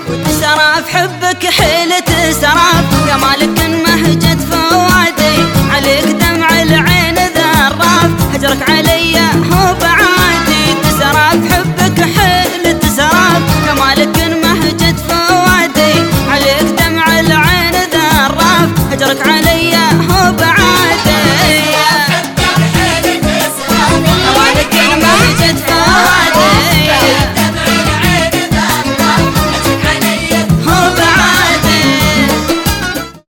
سراف حبك حيلة سراف جمالك مهجة فوادي عليك دمع العين ذراف هجرك علي